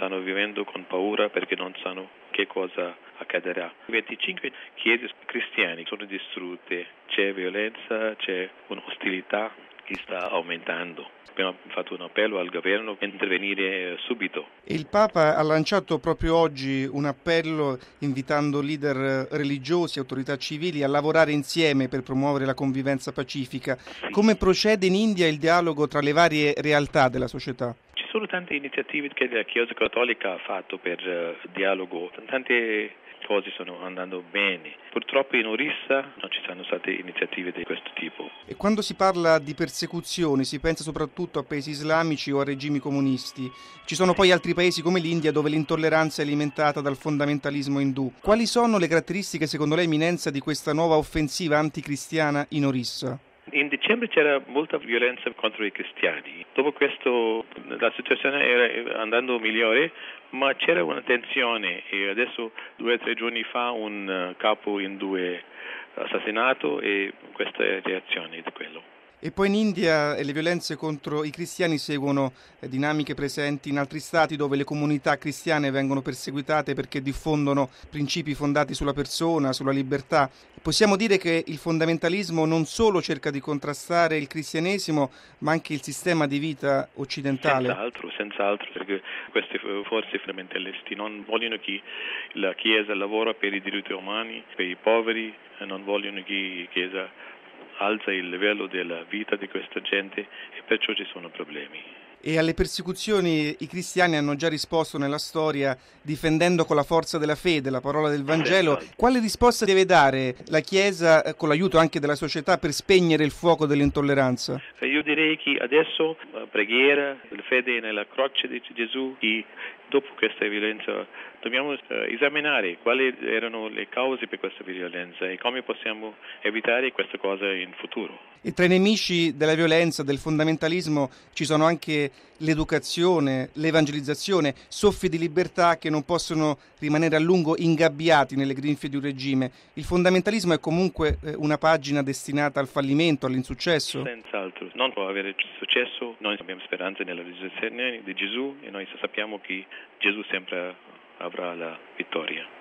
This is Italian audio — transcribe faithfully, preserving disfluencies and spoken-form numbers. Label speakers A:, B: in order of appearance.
A: stanno vivendo con paura perché non sanno che cosa accadrà. venticinque chiese cristiane sono distrutte, c'è violenza, c'è un'ostilità che sta aumentando. Abbiamo fatto un appello al governo per intervenire subito.
B: Il Papa ha lanciato proprio oggi un appello invitando leader religiosi e autorità civili a lavorare insieme per promuovere la convivenza pacifica.
A: Sì.
B: Come procede in India il dialogo tra le varie realtà della società?
A: Ci sono tante iniziative che la Chiesa Cattolica ha fatto per uh, dialogo, tante cose stanno andando bene. Purtroppo in Orissa non ci sono state iniziative di questo tipo.
B: E quando si parla di persecuzioni si pensa soprattutto a paesi islamici o a regimi comunisti. Ci sono poi altri paesi come l'India dove l'intolleranza è alimentata dal fondamentalismo indù. Quali sono le caratteristiche secondo lei, Eminenza, di questa nuova offensiva anticristiana in Orissa?
A: In dicembre c'era molta violenza contro i cristiani. Dopo questo la situazione era andando migliore, ma c'era una tensione e adesso due o tre giorni fa un capo indù è assassinato e questa è la reazione di quello.
B: E poi in India le violenze contro i cristiani seguono dinamiche presenti in altri stati dove le comunità cristiane vengono perseguitate perché diffondono principi fondati sulla persona, sulla libertà. Possiamo dire che il fondamentalismo non solo cerca di contrastare il cristianesimo, ma anche il sistema di vita occidentale?
A: Senz'altro, senz'altro, perché queste forze fondamentalisti non vogliono che la Chiesa lavora per i diritti umani, per i poveri, non vogliono che la Chiesa alza il livello della vita di questa gente e perciò ci sono problemi.
B: E alle persecuzioni i cristiani hanno già risposto nella storia difendendo con la forza della fede la parola del Vangelo.
A: Esatto.
B: Quale risposta deve dare la Chiesa, con l'aiuto anche della società, per spegnere il fuoco dell'intolleranza?
A: Io direi che adesso la preghiera, la fede nella croce di Gesù, e dopo questa violenza dobbiamo esaminare quali erano le cause per questa violenza e come possiamo evitare questa cosa in futuro.
B: E tra i nemici della violenza, del fondamentalismo, ci sono anche l'educazione, l'evangelizzazione, soffi di libertà che non possono rimanere a lungo ingabbiati nelle grinfie di un regime. Il fondamentalismo è comunque una pagina destinata al fallimento, all'insuccesso?
A: Senz'altro, non può avere successo, noi abbiamo speranza nella risurrezione di Gesù e noi sappiamo che Gesù sempre avrà la vittoria.